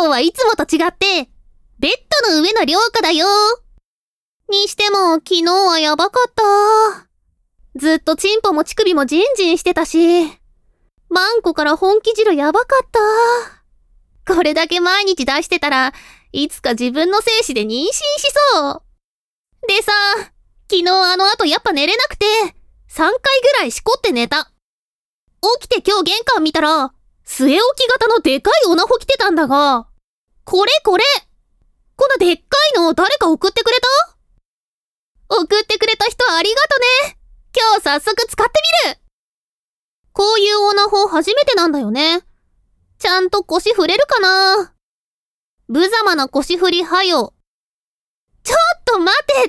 日はいつもと違って、ベッドの上の涼香だよ。にしても、昨日はやばかった。ずっとチンポも乳首もジンジンしてたし、マンコから本気汁やばかった。これだけ毎日出してたら、いつか自分の精子で妊娠しそう。でさ、昨日あの後やっぱ寝れなくて、3回ぐらいしこって寝た。起きて今日玄関見たら、据え置き型のでかいオナホ来てたんだが、これこのでっかいの誰か送ってくれた？送ってくれた人ありがとね。今日早速使ってみる。こういうオナホ初めてなんだよね。ちゃんと腰振れるかな？無様な腰振りはよ。ちょっと待てって、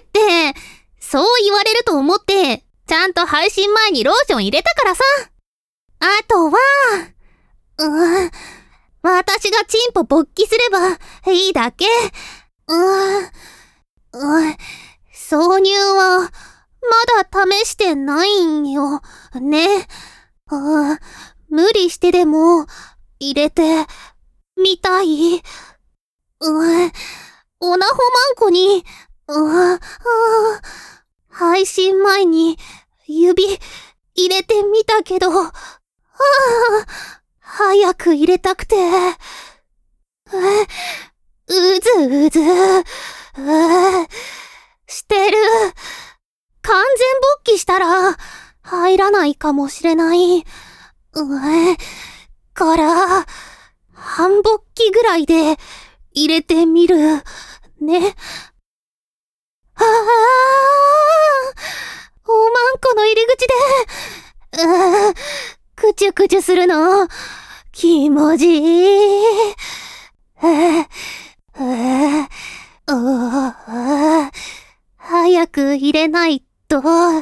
そう言われると思って、ちゃんと配信前にローション入れたからさ。あとは、私がチンポ勃起すればいいだけ。挿入は、まだ試してないんよ、ね。無理してでも、入れて、みたい。オナホマンコに、配信前に、指、入れてみたけど、早く入れたくて。うずうず、してる。完全勃起したら、入らないかもしれない。から、半勃起ぐらいで、入れてみる。ね。おまんこの入り口で、くちゅくちゅするの、気持ちいい。早く入れないと、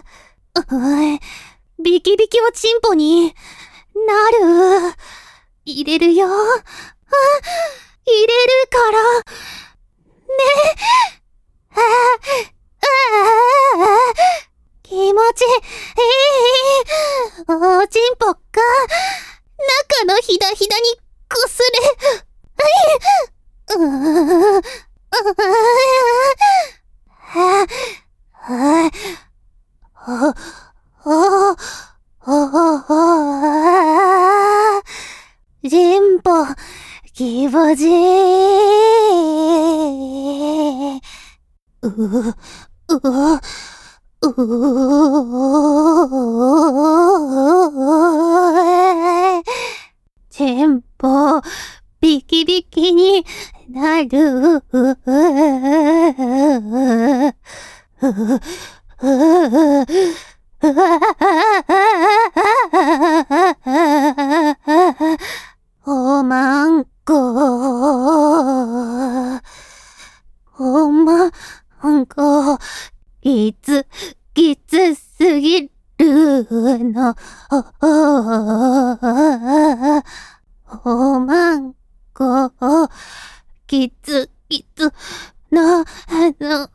ビキビキはチンポになる。入れるよ。入れるから。ね。気持ちいい。おちんぽが中のひだひだにこすれ。ちんぽ気持ちいい。ちんぽビキビキになる。おまんこ。おまんこ。きつすぎるの。おまんこ。きつなの。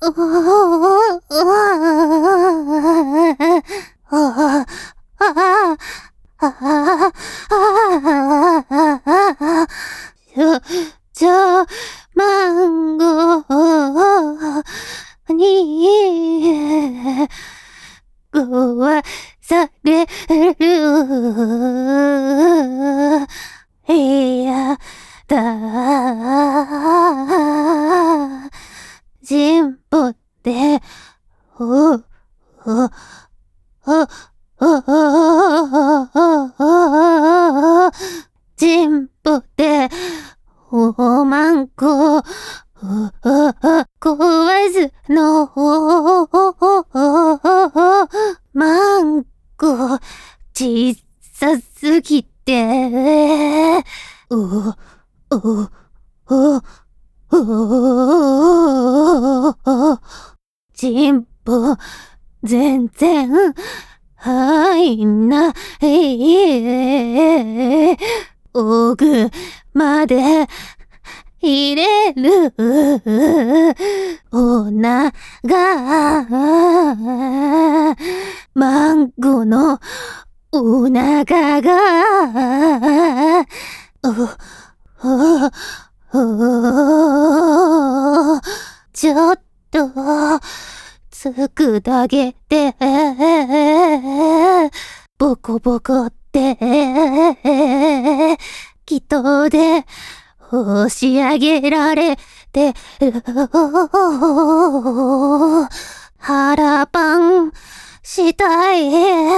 マンゴーに壊される。いやだ。チンポで、チンポで、おまんこ、壊すの、マンコ、小さすぎて、チンポ、全然、入んない。奥まで入れる。おなが、マンゴのおながが、 ちょっと、つくだけで、ボコボコって、祈祷で、押し上げられてる。腹パンしたい。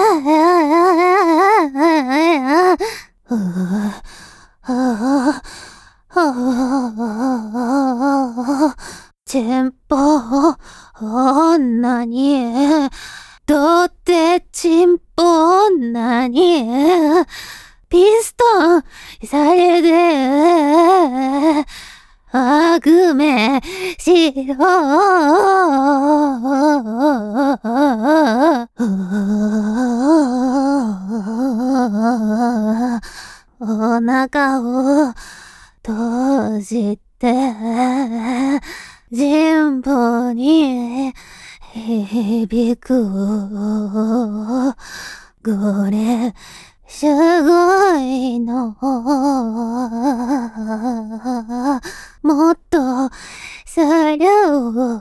チェンポ、女に、どうってチンポ女に、ピストンされて、あぐめしろ。お腹を閉じて、人望に響く。これ、すごいの。もっと、それを、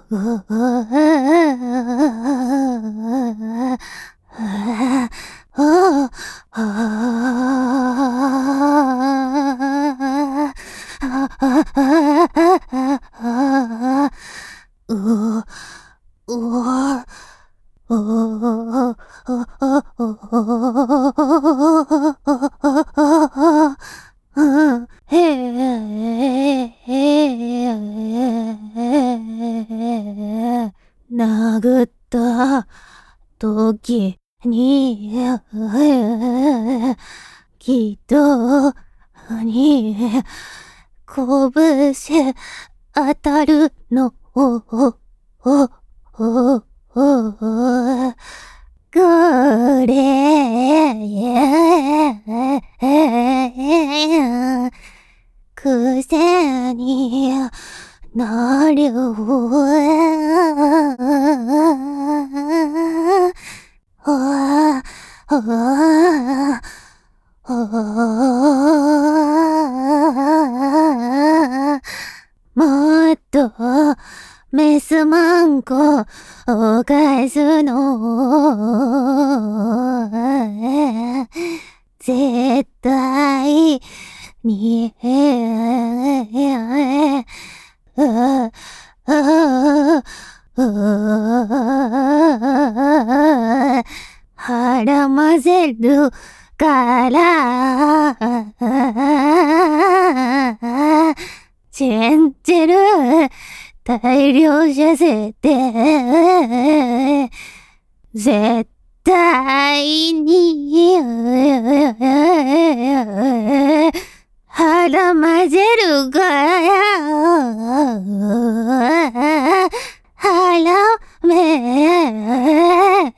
殴った時に、きっとに、拳当たるの。これ、癖になる。もっとメスマンコを返すの。絶対に腹混ぜるからチェンジェル大量させて絶対に腹混ぜるから腹め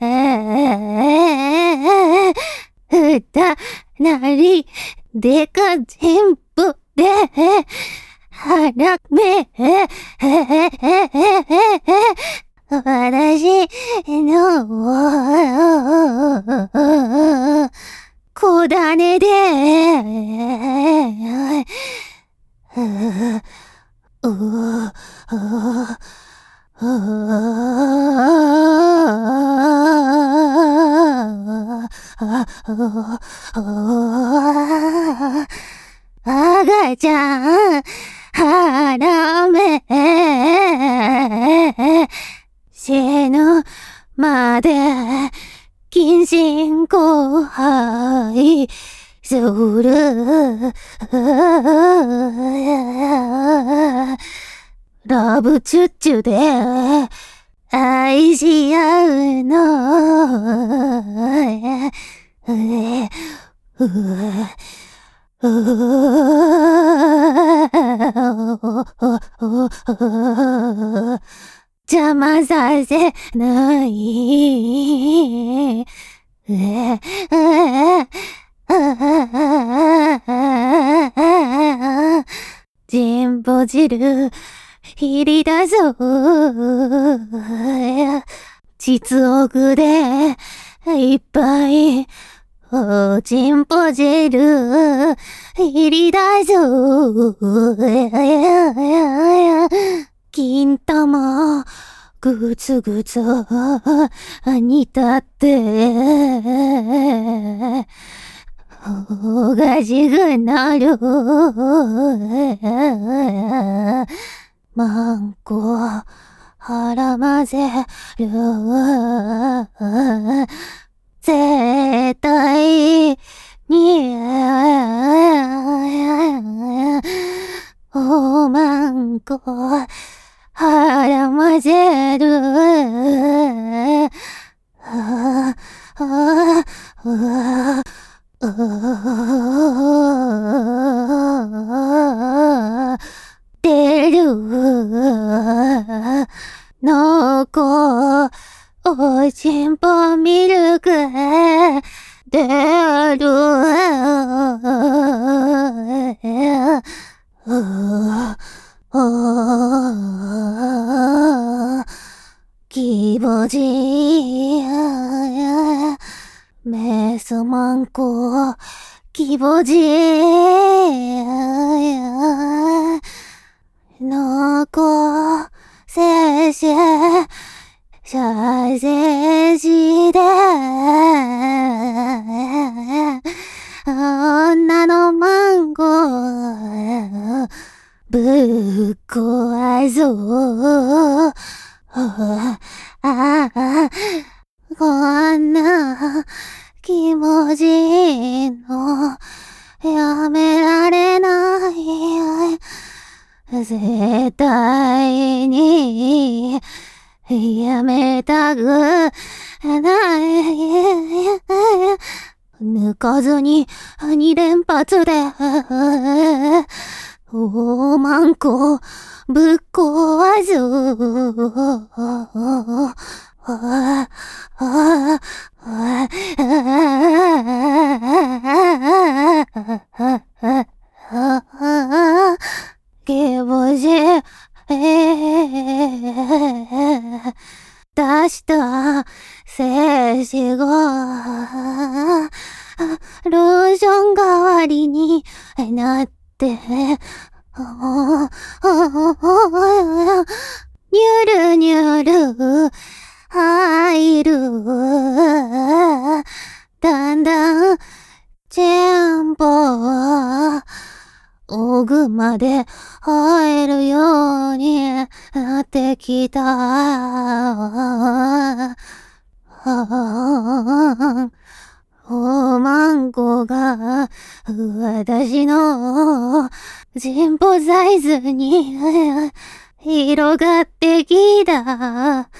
ふたなりでか全部で腹め私の小種で赤ちゃん腹め死ぬまで近親交配するラブチュッチュで愛し合うの。邪魔させない。人ぼ汁入りだぞ。実奥でいっぱいおちんぽ汁、入りだぞ。金玉、ぐつぐつ、煮立って、おがじぐなる。マンコ、腹混ぜる。絶対に、おまんこ、腹混ぜる。出る。のこ、おちんぽミルク、出る。きぼじ、メスマンコ、きぼじ、のこ、せし、しゃせじで、女のマンゴー、ぶっ壊そう。こんな気持ちのやめられない。絶対にやめたくない。抜かずに2連発でおまんこぶっ壊す。気持ち、出した精子がローション代わりになってにゅるにゅる入る。だんだんチェンポ奥まで入るようになってきた。おまんこが私のチンポサイズに広がってきた。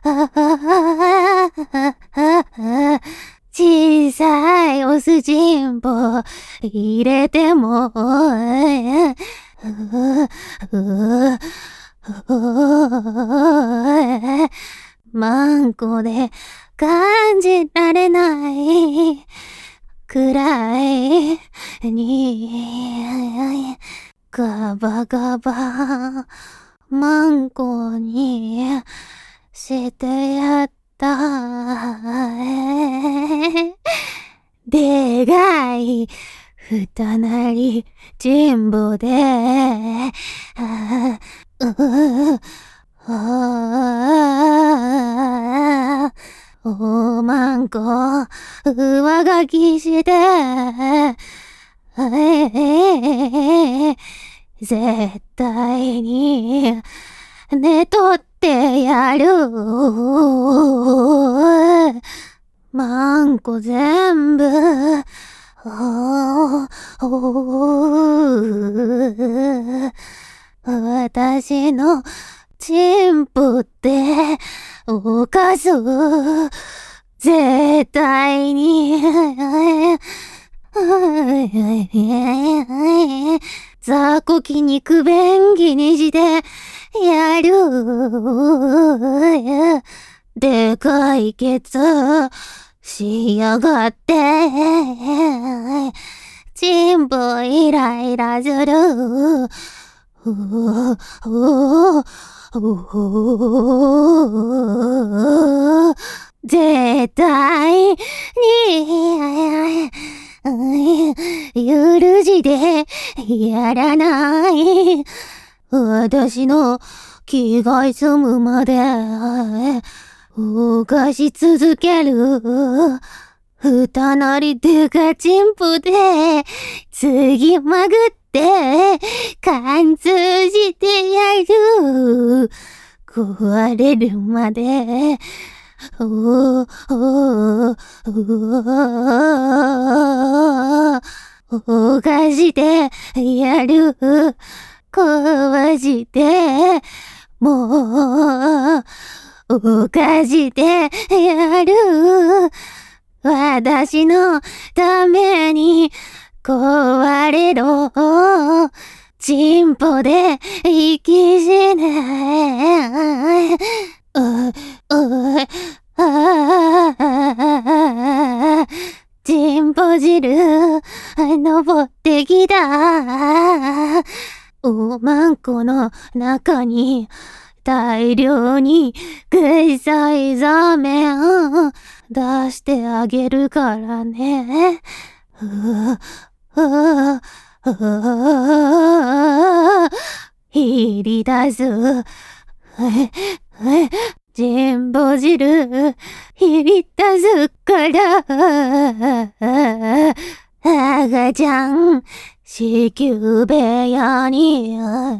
小さいオスチンポ入れてもマンコで感じられないくらいにガバガバマンコにしてやった。でかい二なりチンボでおまんこ上書きして絶対に寝とってやる。マンコ全部私のチンポっておかず絶対に雑魚気肉便器にしてやる。でかいケツしやがってチンポイライラする。 絶対に、許しでやらない。私の気が済むまで、動かし続ける。二なりでかちんぽで、次まぐって、貫通してやる。壊れるまで、動かしてやる。壊してもう動かしてやる。私のために壊れろ。チンポで息しない。チンポ汁登ってきた。おまんこの中に大量に臭いザメを出してあげるからね。ひり出す。全部汁ひり出すから。赤ちゃん子宮部屋に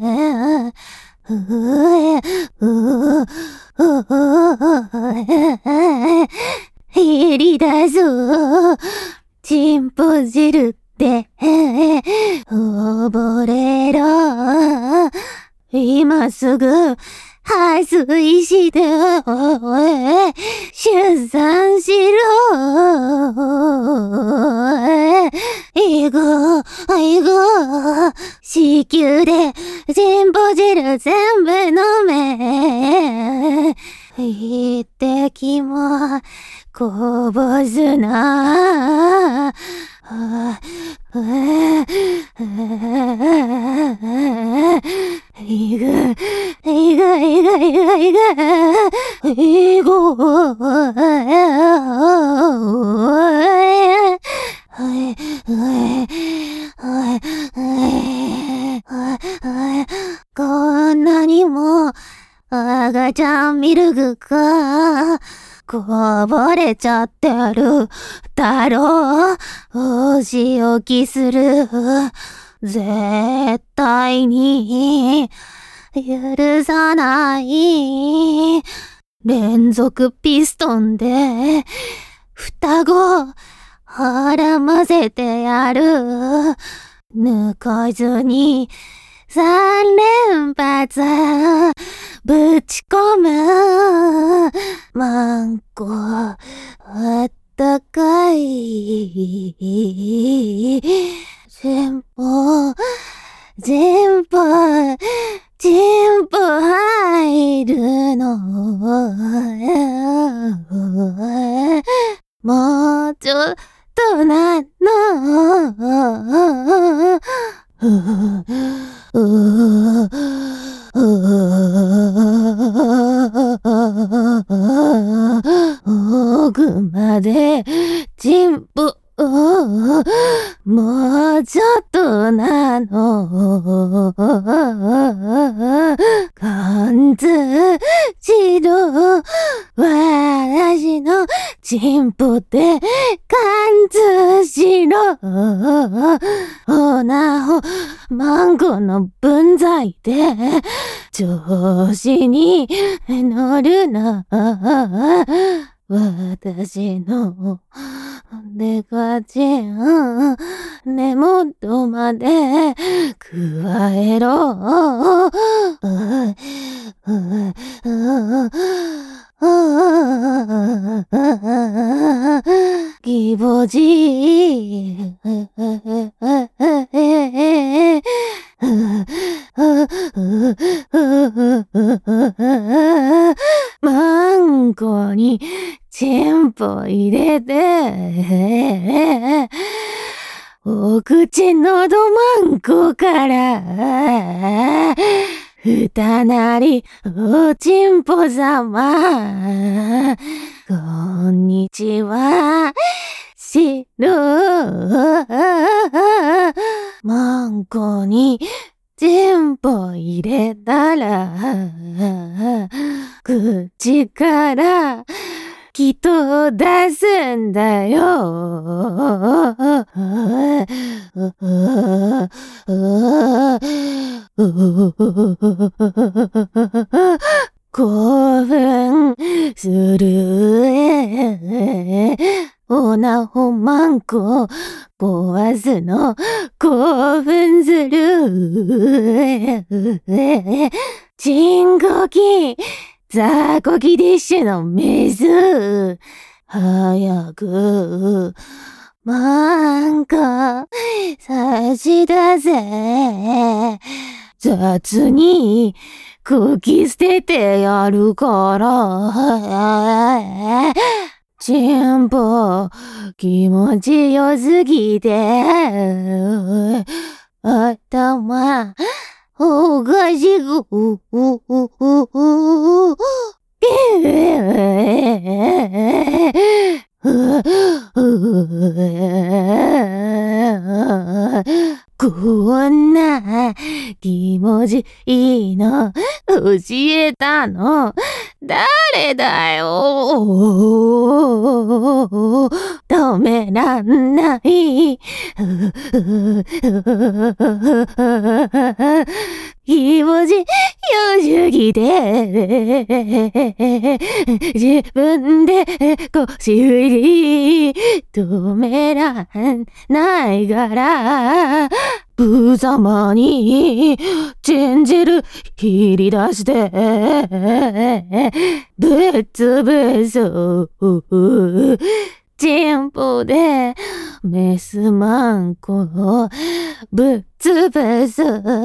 ひり出すチンポ汁って溺れろ。今すぐ破水して出産しろ。いご子宮でチンポ汁全部飲め。一滴もこぼすな。こんなにも赤ちゃんミルクがこぼれちゃってるだろう。お仕置きする。絶対に許さない。連続ピストンで双子絡ませてやる。抜かずに3連発ぶち込む。マンコあったかい。全部入るの。もうちょっとなの。奥までチンポもうちょっとなの。貫通しろ。私のチンポで貫通しろ。オナホマンゴの分際で調子に乗るな。私のデカチン根元まで加えろ。ぎぼじマンゴにチンポ入れてお口のどマンコからふたなりおちんぽ様こんにちは。白マンコに全部入れたら、口からきっと出すんだよ。興奮する。おなほまんこ壊すの興奮する。チンゴキザコキディッシュのメス。早くマンコ差し出せ。雑に茎捨ててやるから。チンポ気持ちよすぎて頭おかしくこんな気持ちいいの教えたの誰だよ。止めらんない。気持ちよすぎて自分で腰振り止めらんないから無様にチェンジル切り出してぶっ潰そうチンポでメスマンコをぶっ潰す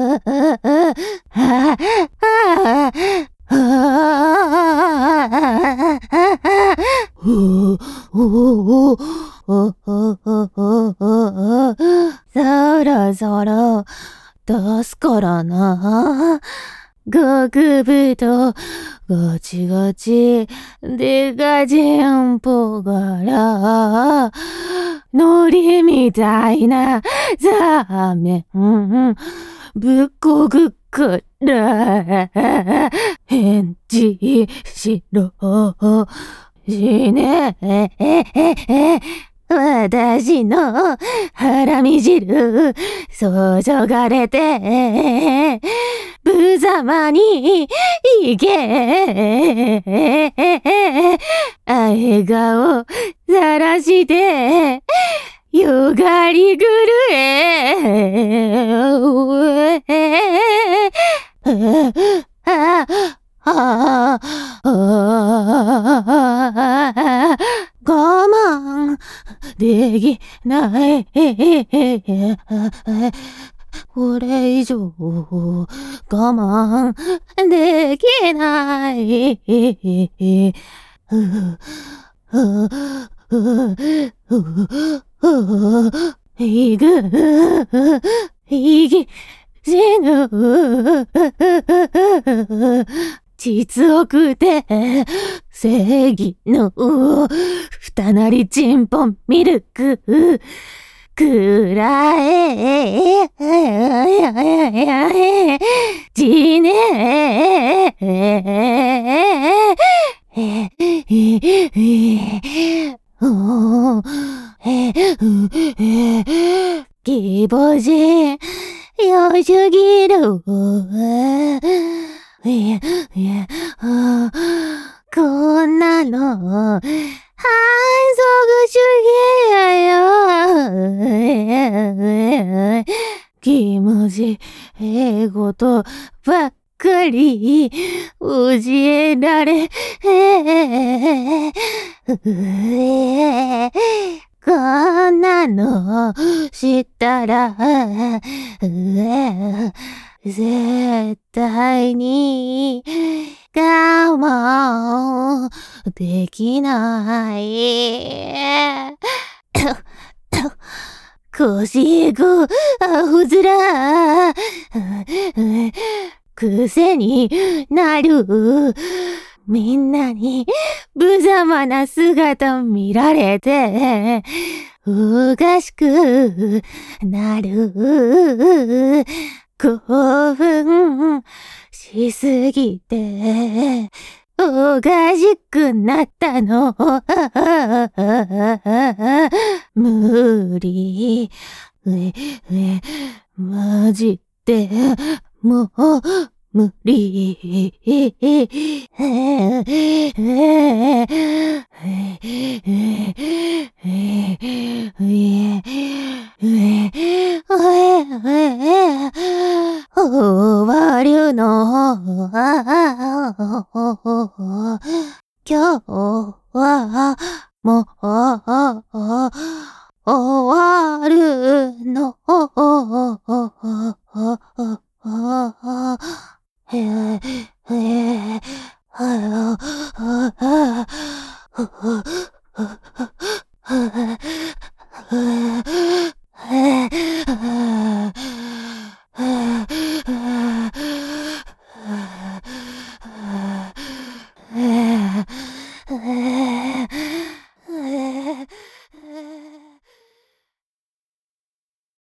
そろそろ出すからな。極太ガチガチでかチンポから海苔みたいなザーメンぶっこぐから返事しろしね私の腹み汁注がれて無様にいけ笑顔さらしてよがりぐる我慢できない。これ以上我慢できない。死ぬ。実億で正義の二なりチンポンミルクくらえじね気持ちよすぎるこんなの反則主義やよ気持ち英語とばっかり教えられこんなの知ったら絶対に我慢できない。腰がふずら癖になるみんなに無様な姿見られて、おかしくなる。興奮しすぎて、おかしくなったの。無理。マジで、もう、無理。終わるの。今日は、もう、終わるの。